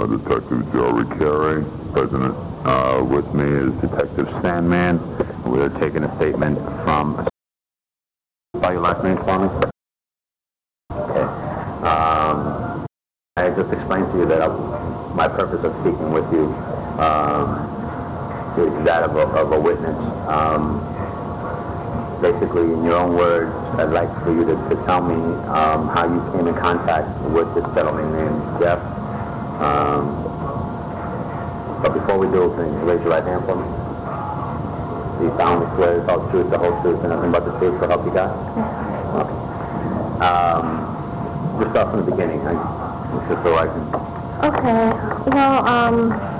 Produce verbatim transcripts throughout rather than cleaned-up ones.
Detective Joe Ricciari, President. Uh, with me is Detective Sandman. We're taking a statement from... Spell your last name for me? Okay. Um, I just explained to you that I, my purpose of speaking with you um, is that of a, of a witness. Um, basically, in your own words, I'd like for you to, to tell me um, how you came in contact with this gentleman named Jeff. Um, but before we do, can you raise your right hand for me? Do you solemnly swear to tell the truth, the whole truth, and nothing but the truth, so help you God? Okay. Um, just start from the beginning, huh? Just so I can... Okay. Well, um...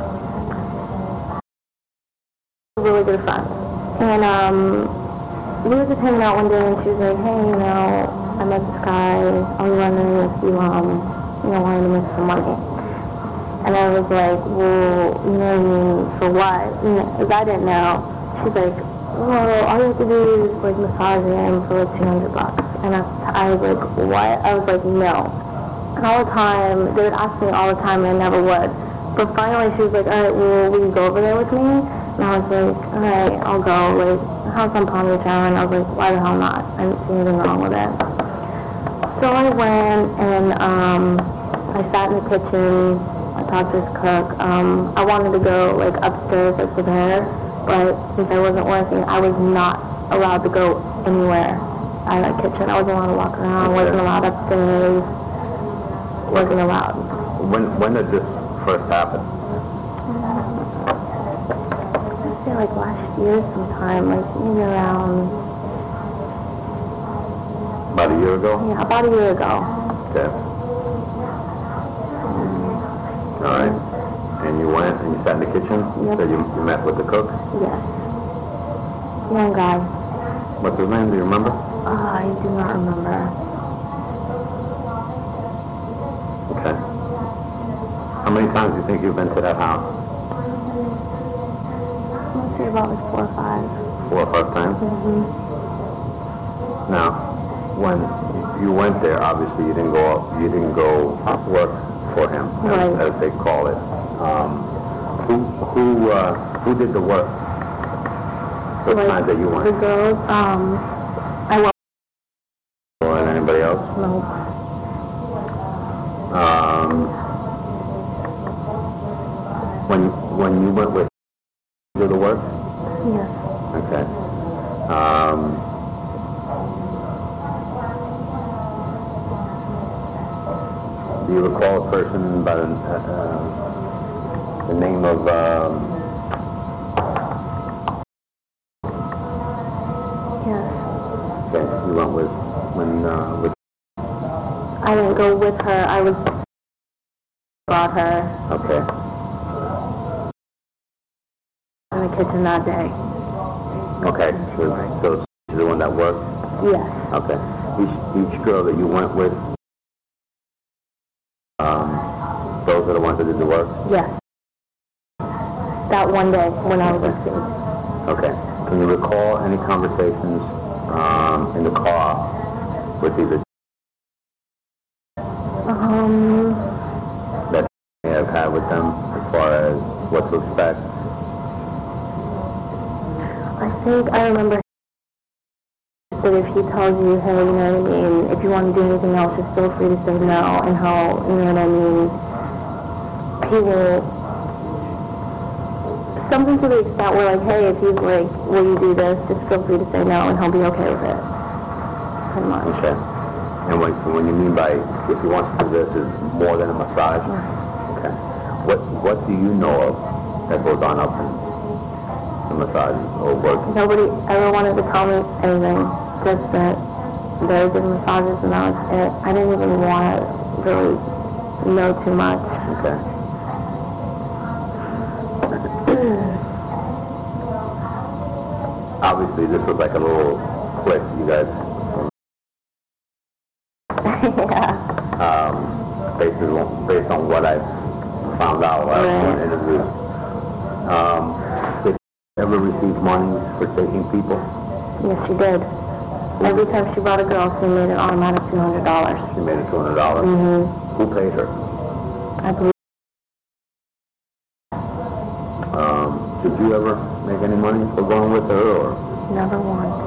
really good friend. And, um... we were just hanging out one day, and she was like, hey, you know, I met this guy. I was wondering if you, um, you know, wanted to make some money. And I was like, well, you know what I mean, for what? Because I didn't know. She's like, well, all you have to do is, like, massage him for, like, two hundred bucks. And I, I was like, what? I was like, no. And all the time, they would ask me all the time, and I never would. But finally, she was like, all right, well, will you go over there with me? And I was like, all right, I'll go. Like, the house on Palm Beach Island. I was like, why the hell not? I didn't see anything wrong with it. So I went, and um, I sat in the kitchen. I talked to this cook. Um, I wanted to go, like, upstairs, like, with her. But since I wasn't working, I was not allowed to go anywhere out of the kitchen. I wasn't allowed to walk around. Okay. Wasn't allowed upstairs. Wasn't allowed. When, when did this first happen? I'd say, like, last year sometime. Like, maybe around... About a year ago? Yeah, about a year ago. Okay. All right. And you went and you sat in the kitchen? Yep. So you, you met with the cook? Yes. Young guy. What's his name? Do you remember? Uh, I do not remember. Okay. How many times do you think you've been to that house? I'd say about like four or five. Four or five times? Mm-hmm. Now, when you went there, obviously you didn't go up, you didn't go work for him, Right. as, as they call it. Um, who who uh, who did the work? The Like, time that you went? the girls, um, I went. Or anybody else? No. Um, when when you went with do the work? Yes. Okay. Um, do you recall a person by the, uh, the name of um, Yes. okay, you went with when uh, with I didn't go with her. I was brought her okay. in the kitchen that day. Okay, so, so she's the one that worked? Yes. Okay. Each, each girl that you went with, um, those are the ones that did the work? Yes. That one day when I was asleep. Okay. Can you recall any conversations um, in the car with either Um, that you have had with them as far as what to expect? I think I remember that if he tells you, hey, you know what I mean, if you want to do anything else, just feel free to say no, and how, you know what I mean, he will, something to the extent where, like, hey, if he's like, will you do this, just feel free to say no, and he'll be okay with it. Pretty much. Okay. And when, when you mean by if he wants to do this is more than a massage? Yeah. Okay. What what do you know of that goes on up in the massage or work? Nobody ever wanted to tell me anything, just that they did massages and that was it. I didn't even want to really know too much. Okay. Obviously, this was like a little clip, you guys. Yeah. Um, based on based on what I found out while I was doing interviews. Um, did you ever receive money for taking people? Yes, she did. Every time she brought a girl, she made an automatic two hundred dollars. She made it two hundred dollars. Mm-hmm. Who paid her? I believe. you ever make any money for going with her, or? Never once.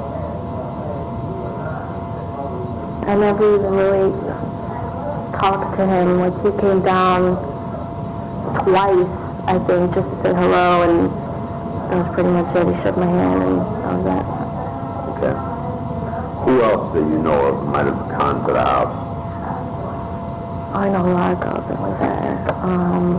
I never even really talked to him. Like, he came down twice, I think, just to say hello, and that was pretty much it. He shook my hand, and that was it. Okay. Who else do you know of might have gone to the house? I know a lot of girls that went there. Um,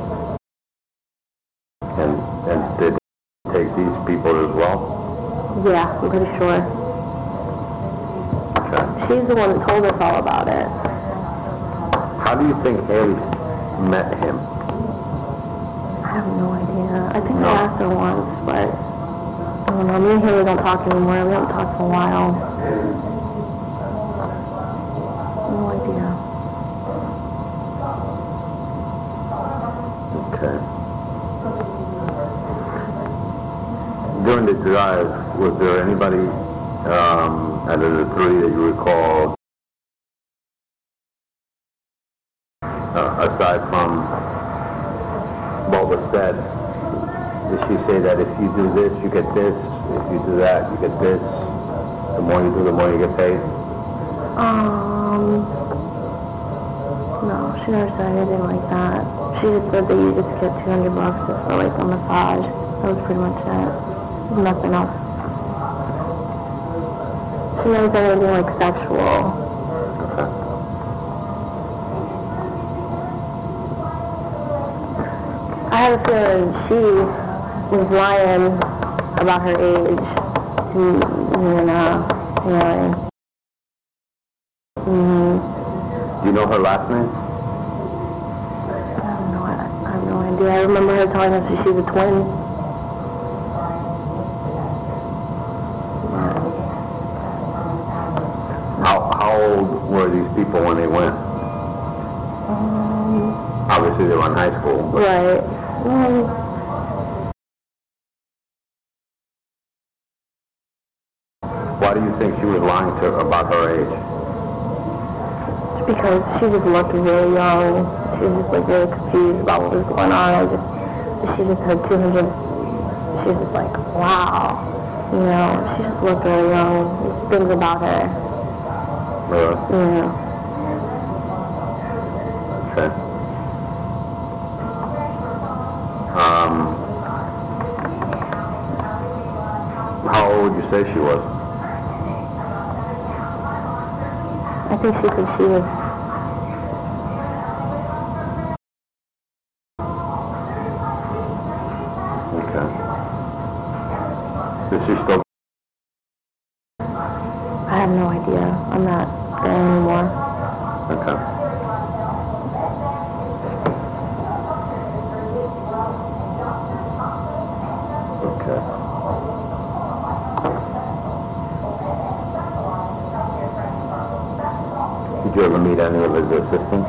And, and did they take these people as well? yeah, I'm pretty sure. Okay. She's the one that told us all about it. How do you think Haley met him? I have no idea. I think No. I asked her once, but I don't know. Me and Haley don't talk anymore. We haven't talked for a while. No idea. Okay. During the drive, was there anybody um, out of the three that you recall, uh, aside from what was said? Did she say that if you do this, you get this, if you do that, you get this, the more you do, the more you get paid? Um, no, she never said anything like that. She just said that you just get two hundred bucks just for like a massage. That was pretty much it. Nothing else. She never said anything like sexual. Okay. I have a feeling she was lying about her age to, you know, Haley. Mm-hmm. Do you know her last name? I have no, I have no idea. I remember her telling us that she's a twin. How, how old were these people when they went? Um, Obviously they were in high school. But right. Um, why do you think she was lying to about her age? because she just looked really young. She was just like really confused about what was going on. I just, she just had two hundred. She was just like, wow. You know, she just looked really young. There's things about her. Really? Yeah. Okay. Um, how old would you say she was? I think she said she was. Okay. Is she still? I have no idea. I'm not there anymore. Okay. Okay. Did you ever meet any of his assistants?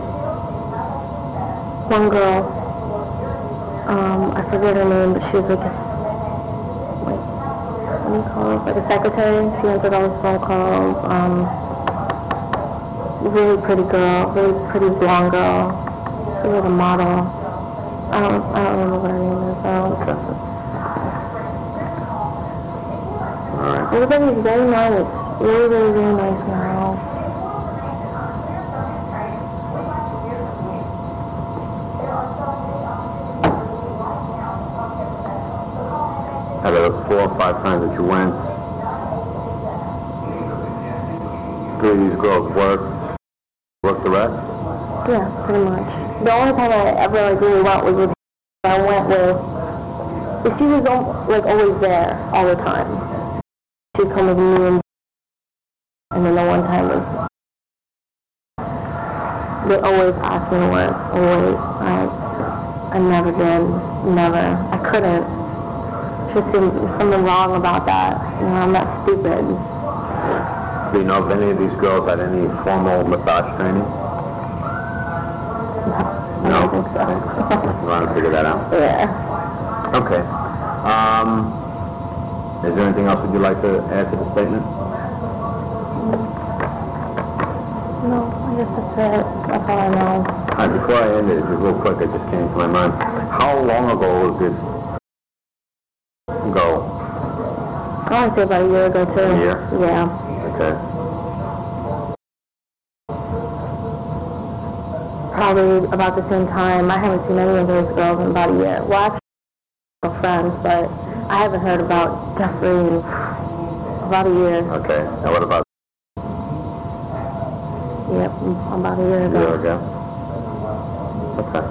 One girl, um, I forget her name, but she was like a, like, what do you call it? Like a secretary. She answered all his phone calls. Um, really pretty girl, really pretty blonde girl. She was like a model. I don't, I don't remember what her name is though. Okay. All right. Everybody's very nice. Really, really, really nice now. Out of the four or five times that you went, three of these girls worked, worked the rest? Yeah, pretty much. The only time I ever like really went was with I went with, but she was al- like always there all the time. She'd come with me and, and then the one time was, they always asked me to work, always. I, I never did, never. I couldn't. Just seemed there's something wrong about that. You know, I'm not stupid. Do you know if any of these girls had any formal massage training? I No? don't think so. You want to figure that out? Yeah. Okay. Um, is there anything else that you'd like to add to the statement? No, I guess that's it. That's all I know. All right, before I end it, just real quick, it just came to my mind. How long ago did want to say about a year ago, too. A year? Yeah. Okay. Probably about the same time. I haven't seen any of those girls in about a year. Well, actually, we're friends, but I haven't heard about Jeffrey in about a year. Okay. Now what about Yep, about a year a ago. year ago? Okay.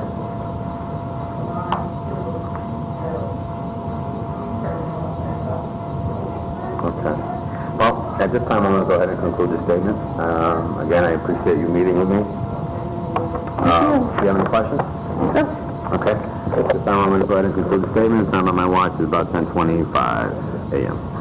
Okay. Well, at this time, I'm going to go ahead and conclude the statement. Um, again, I appreciate you meeting with me. Uh, do you have any questions? Sure. Okay. At this time, I'm going to go ahead and conclude the statement. The time on my watch is about ten twenty-five a m